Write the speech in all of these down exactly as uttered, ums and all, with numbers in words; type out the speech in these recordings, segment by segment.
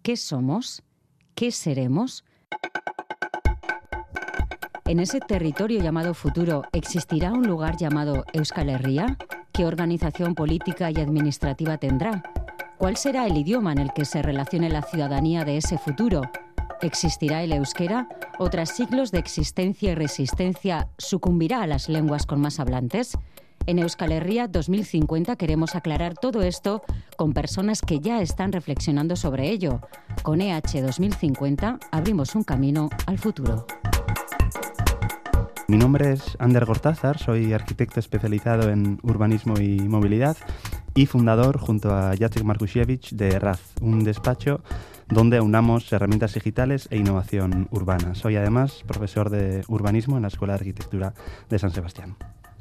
¿Qué somos? ¿Qué seremos? En ese territorio llamado futuro, ¿existirá un lugar llamado Euskal Herria? ¿Qué organización política y administrativa tendrá? ¿Cuál será el idioma en el que se relacione la ciudadanía de ese futuro? ¿Existirá el euskera? ¿O tras siglos de existencia y resistencia sucumbirá a las lenguas con más hablantes? En Euskal Herria dos mil cincuenta queremos aclarar todo esto con personas que ya están reflexionando sobre ello. Con E H dos mil cincuenta abrimos un camino al futuro. Mi nombre es Ander Gortázar, soy arquitecto especializado en urbanismo y movilidad y fundador junto a Jacek Markusiewicz de R A Z, un despacho donde aunamos herramientas digitales e innovación urbana. Soy además profesor de urbanismo en la Escuela de Arquitectura de San Sebastián.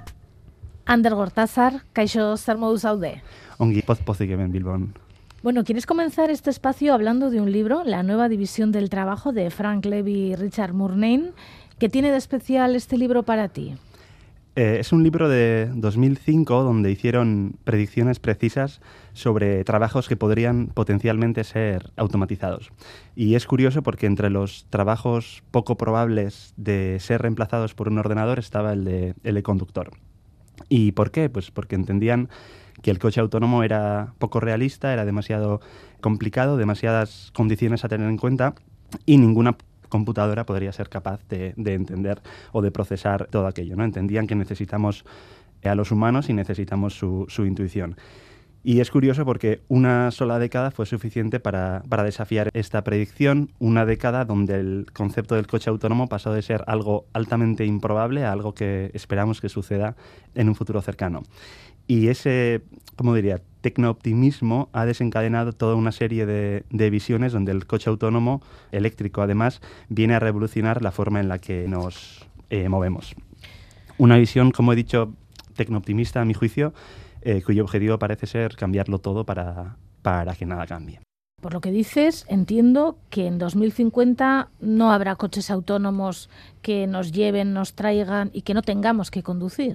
Ander Gortázar, kaixo zer moduz zaude? Ongi poz pozik hemen Bilbon. Bueno, ¿quieres comenzar este espacio hablando de un libro, La nueva división del trabajo, de Frank Levy y Richard Murnane? ¿Qué tiene de especial este libro para ti? Eh, es un libro de dos mil cinco donde hicieron predicciones precisas sobre trabajos que podrían potencialmente ser automatizados. Y es curioso porque entre los trabajos poco probables de ser reemplazados por un ordenador estaba el de, el de conductor. ¿Y por qué? Pues porque entendían que el coche autónomo era poco realista, era demasiado complicado, demasiadas condiciones a tener en cuenta y ninguna computadora podría ser capaz de, de entender o de procesar todo aquello, ¿no? Entendían que necesitamos a los humanos y necesitamos su, su intuición. Y es curioso porque una sola década fue suficiente para, para desafiar esta predicción, una década donde el concepto del coche autónomo pasó de ser algo altamente improbable a algo que esperamos que suceda en un futuro cercano. Y ese, ¿cómo diría?, tecnooptimismo ha desencadenado toda una serie de, de visiones donde el coche autónomo, eléctrico además, viene a revolucionar la forma en la que nos eh, movemos. Una visión, como he dicho, tecnooptimista a mi juicio, eh, cuyo objetivo parece ser cambiarlo todo para, para que nada cambie. Por lo que dices, entiendo que en dos mil cincuenta no habrá coches autónomos que nos lleven, nos traigan y que no tengamos que conducir.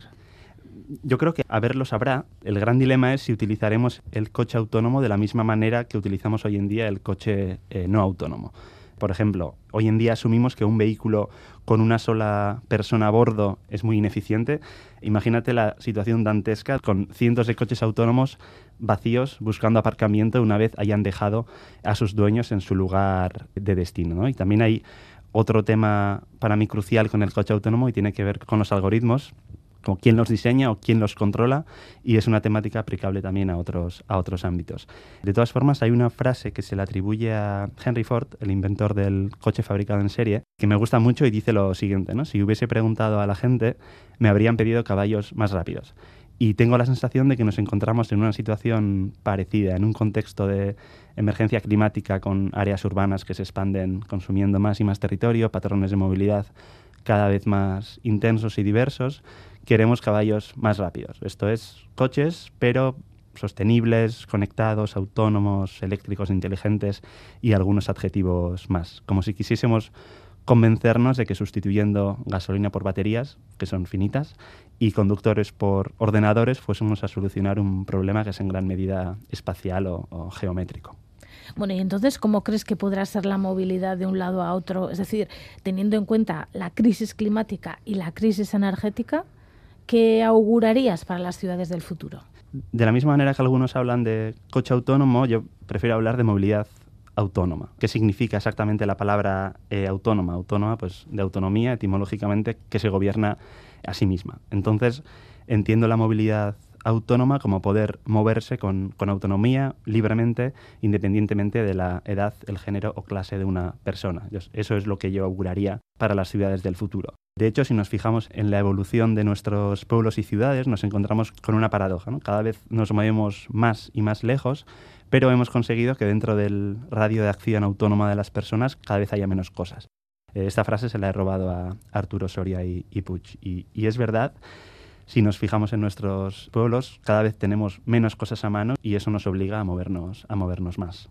Yo creo que haberlos habrá. El gran dilema es si utilizaremos el coche autónomo de la misma manera que utilizamos hoy en día el coche eh, no autónomo. Por ejemplo, hoy en día asumimos que un vehículo con una sola persona a bordo es muy ineficiente. Imagínate la situación dantesca con cientos de coches autónomos vacíos buscando aparcamiento una vez hayan dejado a sus dueños en su lugar de destino, ¿no? Y también hay otro tema para mí crucial con el coche autónomo y tiene que ver con los algoritmos, como quién los diseña o quién los controla, y es una temática aplicable también a otros, a otros ámbitos. De todas formas, hay una frase que se le atribuye a Henry Ford, el inventor del coche fabricado en serie, que me gusta mucho y dice lo siguiente, ¿no? Si hubiese preguntado a la gente, me habrían pedido caballos más rápidos. Y tengo la sensación de que nos encontramos en una situación parecida, en un contexto de emergencia climática con áreas urbanas que se expanden consumiendo más y más territorio, patrones de movilidad cada vez más intensos y diversos. Queremos caballos más rápidos. Esto es coches, pero sostenibles, conectados, autónomos, eléctricos, inteligentes y algunos adjetivos más. Como si quisiésemos convencernos de que sustituyendo gasolina por baterías, que son finitas, y conductores por ordenadores, fuésemos a solucionar un problema que es en gran medida espacial o, o geométrico. Bueno, y entonces, ¿cómo crees que podrá ser la movilidad de un lado a otro? Es decir, teniendo en cuenta la crisis climática y la crisis energética, ¿qué augurarías para las ciudades del futuro? De la misma manera que algunos hablan de coche autónomo, yo prefiero hablar de movilidad autónoma. ¿Qué significa exactamente la palabra eh, autónoma? Autónoma, pues de autonomía, etimológicamente, que se gobierna a sí misma. Entonces, entiendo la movilidad autónoma como poder moverse con, con autonomía, libremente, independientemente de la edad, el género o clase de una persona. Eso es lo que yo auguraría para las ciudades del futuro. De hecho, si nos fijamos en la evolución de nuestros pueblos y ciudades, nos encontramos con una paradoja, ¿no? Cada vez nos movemos más y más lejos, pero hemos conseguido que dentro del radio de acción autónoma de las personas cada vez haya menos cosas. Esta frase se la he robado a Arturo Soria y, y Puig. Y, y es verdad. Si nos fijamos en nuestros pueblos, cada vez tenemos menos cosas a mano y eso nos obliga a movernos, a movernos más.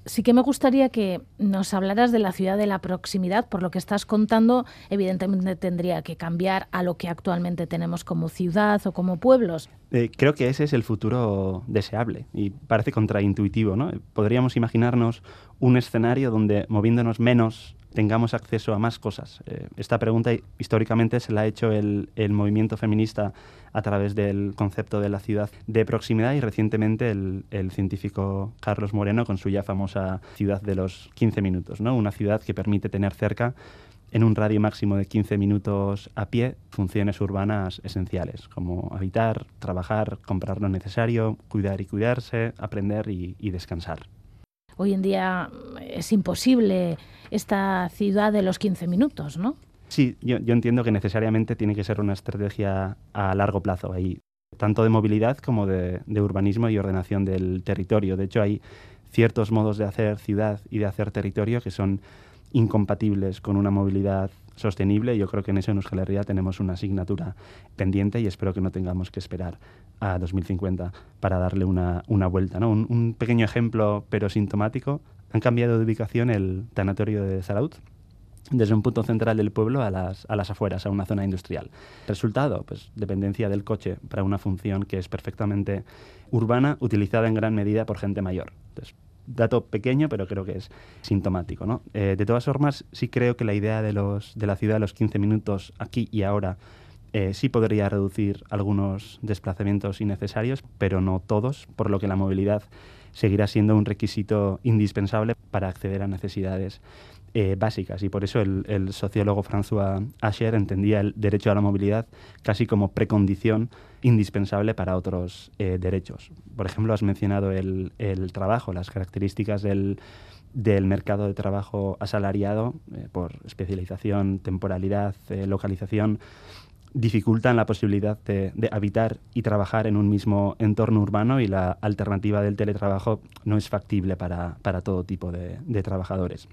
Sí que me gustaría que nos hablaras de la ciudad de la proximidad. Por lo que estás contando, evidentemente tendría que cambiar a lo que actualmente tenemos como ciudad o como pueblos. Eh, creo que ese es el futuro deseable y parece contraintuitivo, ¿no? Podríamos imaginarnos un escenario donde, moviéndonos menos, tengamos acceso a más cosas. Eh, esta pregunta históricamente se la ha hecho el, el movimiento feminista a través del concepto de la ciudad de proximidad y recientemente el, el científico Carlos Moreno con su ya famosa ciudad de los quince minutos, ¿no? Una ciudad que permite tener cerca, en un radio máximo de quince minutos a pie, funciones urbanas esenciales, como habitar, trabajar, comprar lo necesario, cuidar y cuidarse, aprender y, y descansar. Hoy en día es imposible esta ciudad de los quince minutos, ¿no? Sí, yo, yo entiendo que necesariamente tiene que ser una estrategia a largo plazo, ahí, tanto de movilidad como de, de urbanismo y ordenación del territorio. De hecho, hay ciertos modos de hacer ciudad y de hacer territorio que son incompatibles con una movilidad sostenible. Yo creo que en eso en Euskal Herria tenemos una asignatura pendiente y espero que no tengamos que esperar a dos mil cincuenta para darle una, una vuelta, ¿no? Un, un pequeño ejemplo, pero sintomático. Han cambiado de ubicación el tanatorio de Zarautz desde un punto central del pueblo a las, a las afueras, a una zona industrial. Resultado, pues dependencia del coche para una función que es perfectamente urbana, utilizada en gran medida por gente mayor. Entonces, dato pequeño, pero creo que es sintomático, ¿no? Eh, de todas formas, sí creo que la idea de, los, de la ciudad de los quince minutos aquí y ahora eh, sí podría reducir algunos desplazamientos innecesarios, pero no todos, por lo que la movilidad seguirá siendo un requisito indispensable para acceder a necesidades eh, básicas. Y por eso el, el sociólogo François Asher entendía el derecho a la movilidad casi como precondición indispensable para otros eh, derechos. Por ejemplo, has mencionado el, el trabajo, las características del, del mercado de trabajo asalariado eh, por especialización, temporalidad, eh, localización, dificultan la posibilidad de, de habitar y trabajar en un mismo entorno urbano, y la alternativa del teletrabajo no es factible para, para todo tipo de, de trabajadores.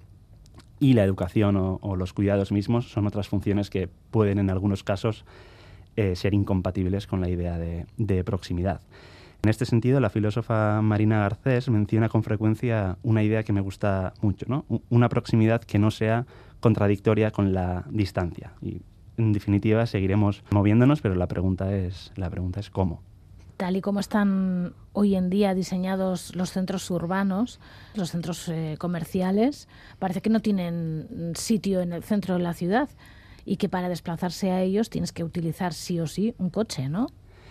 Y la educación o, o los cuidados mismos son otras funciones que pueden en algunos casos eh, ser incompatibles con la idea de, de proximidad. En este sentido, la filósofa Marina Garcés menciona con frecuencia una idea que me gusta mucho, ¿no? Una proximidad que no sea contradictoria con la distancia. Y en definitiva seguiremos moviéndonos, pero la pregunta es, la pregunta es ¿cómo? Tal y como están hoy en día diseñados los centros urbanos, los centros eh, comerciales, parece que no tienen sitio en el centro de la ciudad y que para desplazarse a ellos tienes que utilizar sí o sí un coche, ¿no?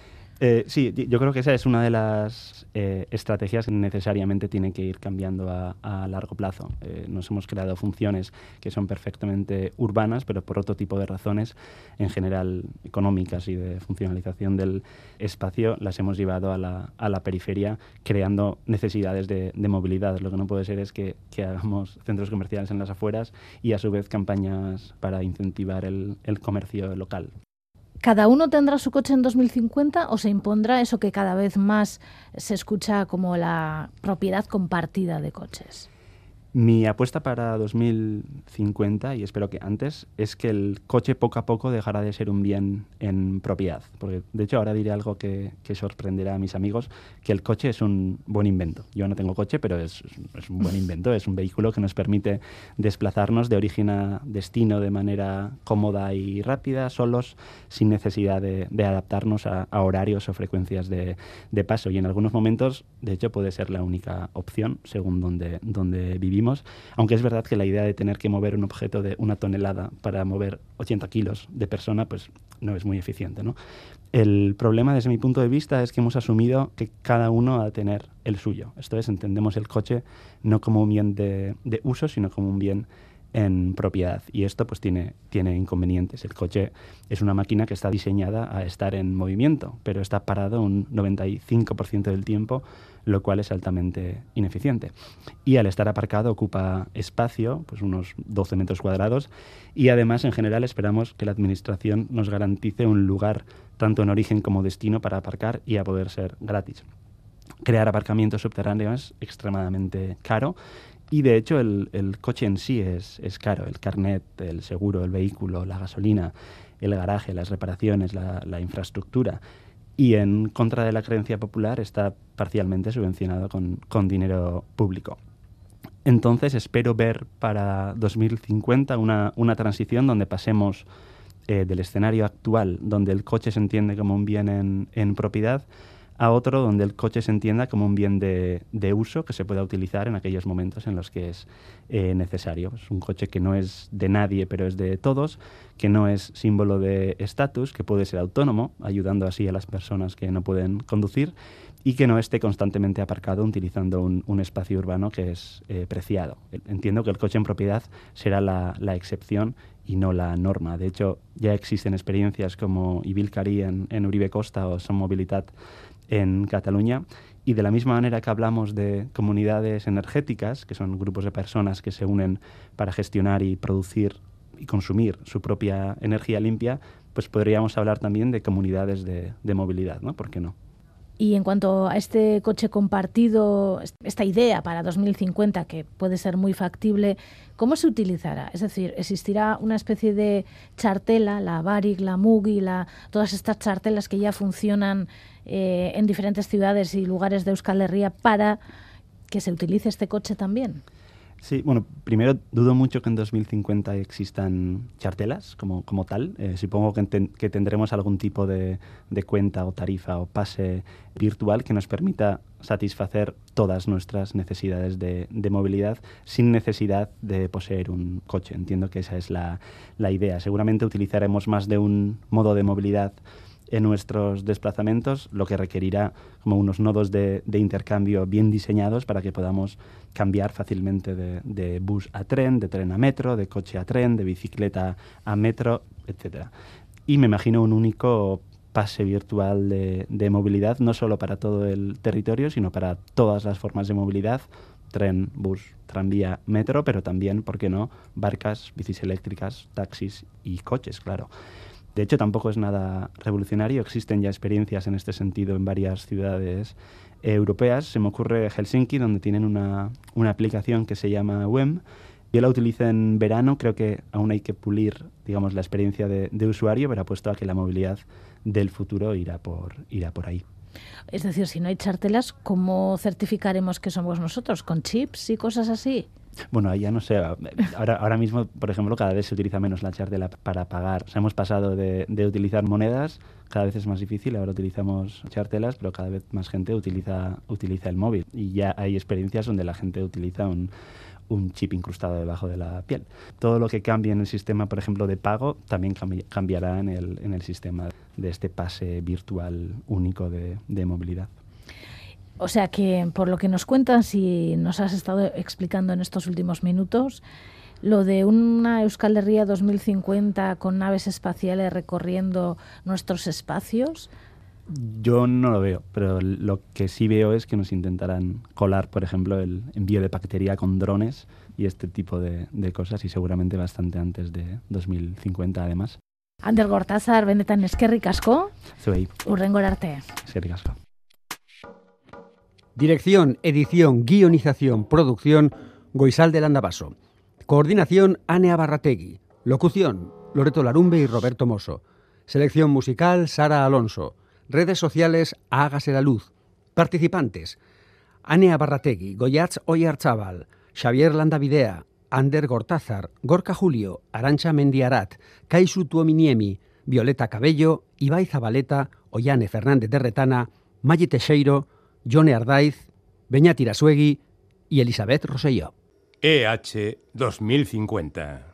Eh, sí, yo creo que esa es una de las eh, estrategias que necesariamente tienen que ir cambiando a, a largo plazo. Eh, nos hemos creado funciones que son perfectamente urbanas, pero por otro tipo de razones, en general económicas y de funcionalización del espacio, las hemos llevado a la, a la periferia, creando necesidades de, de movilidad. Lo que no puede ser es que, que hagamos centros comerciales en las afueras y a su vez campañas para incentivar el, el comercio local. ¿Cada uno tendrá su coche en dos mil cincuenta o se impondrá eso que cada vez más se escucha como la propiedad compartida de coches? Mi apuesta para dos mil cincuenta, y espero que antes, es que el coche poco a poco dejará de ser un bien en propiedad. Porque, de hecho, ahora diré algo que, que sorprenderá a mis amigos, que el coche es un buen invento. Yo no tengo coche, pero es, es un buen invento. Es un vehículo que nos permite desplazarnos de origen a destino de manera cómoda y rápida, solos, sin necesidad de, de adaptarnos a, a horarios o frecuencias de, de paso. Y en algunos momentos, de hecho, puede ser la única opción, según donde, donde vivimos. Aunque es verdad que la idea de tener que mover un objeto de una tonelada para mover ochenta kilos de persona, pues no es muy eficiente, ¿no? El problema desde mi punto de vista es que hemos asumido que cada uno ha de tener el suyo. Esto es, entendemos el coche no como un bien de, de uso, sino como un bien en propiedad. Y esto pues tiene, tiene inconvenientes. El coche es una máquina que está diseñada a estar en movimiento, pero está parado un noventa y cinco por ciento del tiempo, lo cual es altamente ineficiente. Y al estar aparcado ocupa espacio, pues unos doce metros cuadrados, y además en general esperamos que la administración nos garantice un lugar tanto en origen como destino para aparcar y a poder ser gratis. Crear aparcamientos subterráneos es extremadamente caro. Y de hecho el, el coche en sí es, es caro, el carnet, el seguro, el vehículo, la gasolina, el garaje, las reparaciones, la, la infraestructura. Y en contra de la creencia popular está parcialmente subvencionado con, con dinero público. Entonces espero ver para dos mil cincuenta una, una transición donde pasemos eh, del escenario actual, donde el coche se entiende como un bien en, en propiedad, a otro donde el coche se entienda como un bien de, de uso que se pueda utilizar en aquellos momentos en los que es eh, necesario. Es un coche que no es de nadie, pero es de todos, que no es símbolo de estatus, que puede ser autónomo, ayudando así a las personas que no pueden conducir, y que no esté constantemente aparcado utilizando un, un espacio urbano que es eh, preciado. Entiendo que el coche en propiedad será la, la excepción y no la norma. De hecho, ya existen experiencias como Ibilcari en, en Uribe Costa o Som Mobilitat en Cataluña, y de la misma manera que hablamos de comunidades energéticas, que son grupos de personas que se unen para gestionar y producir y consumir su propia energía limpia, pues podríamos hablar también de comunidades de, de movilidad, ¿no? ¿Por qué no? Y en cuanto a este coche compartido, esta idea para dos mil cincuenta, que puede ser muy factible, ¿cómo se utilizará? Es decir, ¿existirá una especie de chartela, la Barik, la Mugi, la, todas estas chartelas que ya funcionan eh, en diferentes ciudades y lugares de Euskal Herria para que se utilice este coche también? Sí, bueno, primero dudo mucho que en dos mil cincuenta existan chartelas como, como tal. Eh, supongo que, enten, que tendremos algún tipo de, de cuenta o tarifa o pase virtual que nos permita satisfacer todas nuestras necesidades de, de movilidad sin necesidad de poseer un coche. Entiendo que esa es la, la idea. Seguramente utilizaremos más de un modo de movilidad en nuestros desplazamientos, lo que requerirá como unos nodos de, de intercambio bien diseñados para que podamos cambiar fácilmente de, de bus a tren, de tren a metro, de coche a tren, de bicicleta a metro, etcétera. Y me imagino un único pase virtual de, de movilidad, no solo para todo el territorio, sino para todas las formas de movilidad, tren, bus, tranvía, metro, pero también, ¿por qué no?, barcas, bicis eléctricas, taxis y coches, claro. De hecho, tampoco es nada revolucionario. Existen ya experiencias en este sentido en varias ciudades eh, europeas. Se me ocurre Helsinki, donde tienen una, una aplicación que se llama W E M. Yo la utilicé en verano. Creo que aún hay que pulir, digamos, la experiencia de, de usuario, pero apuesto a que la movilidad del futuro irá por, irá por ahí. Es decir, si no hay chartelas, ¿cómo certificaremos que somos nosotros? ¿Con chips y cosas así? Bueno, ya no sé. Ahora, ahora mismo, por ejemplo, cada vez se utiliza menos la chartela para pagar. O sea, hemos pasado de, de utilizar monedas, cada vez es más difícil, ahora utilizamos chartelas, pero cada vez más gente utiliza, utiliza el móvil. Y ya hay experiencias donde la gente utiliza un, un chip incrustado debajo de la piel. Todo lo que cambie en el sistema, por ejemplo, de pago, también cambi- cambiará en el, en el sistema de este pase virtual único de, de movilidad. O sea que, por lo que nos cuentas y nos has estado explicando en estos últimos minutos, lo de una Euskal Herria dos mil cincuenta con naves espaciales recorriendo nuestros espacios... Yo no lo veo, pero lo que sí veo es que nos intentarán colar, por ejemplo, el envío de paquetería con drones y este tipo de, de cosas, y seguramente bastante antes de dos mil cincuenta, además. Ander Gortázar, benetan eskerrik asko. Zuei. Hurrengora arte. Eskerrik asko. Dirección, edición, guionización, producción, Goizalde Landabaso. Coordinación, Ane Abarrategui. Locución, Loreto Larumbe y Roberto Mosso. Selección musical, Sara Alonso. Redes sociales, Hágase la Luz. Participantes, Ane Abarrategui, Goiatz Oyarzábal, Xavier Landavidea, Ander Gortázar, Gorka Julio, Arantxa Mendiarat, Kaisu Tuominiemi, Violeta Cabello, Ibai Zabaleta, Ollane Fernández de Retana, Maggi Teixeiro, Jone Ardaiz, Beñat Irasuegui y Elizabeth Rosselló. E H dos mil cincuenta.